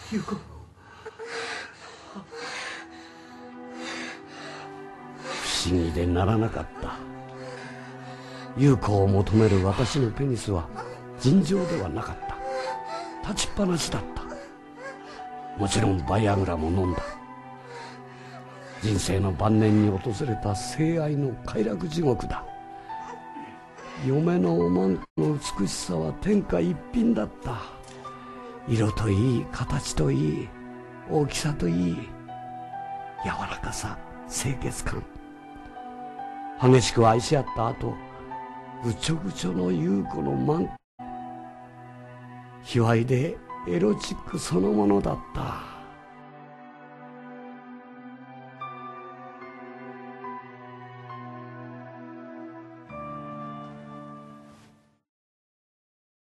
優子、不思議でならなかった。優子を求める私のペニスは尋常ではなかった。立ちっぱなしだった。もちろんバイアグラも飲んだ。人生の晩年に訪れた性愛の快楽地獄だ。嫁のおまんこの美しさは天下一品だった。色といい、形といい、大きさといい、柔らかさ、清潔感。激しく愛し合った後、ぐちょぐちょの優子のまん、卑猥でエロチックそのものだった。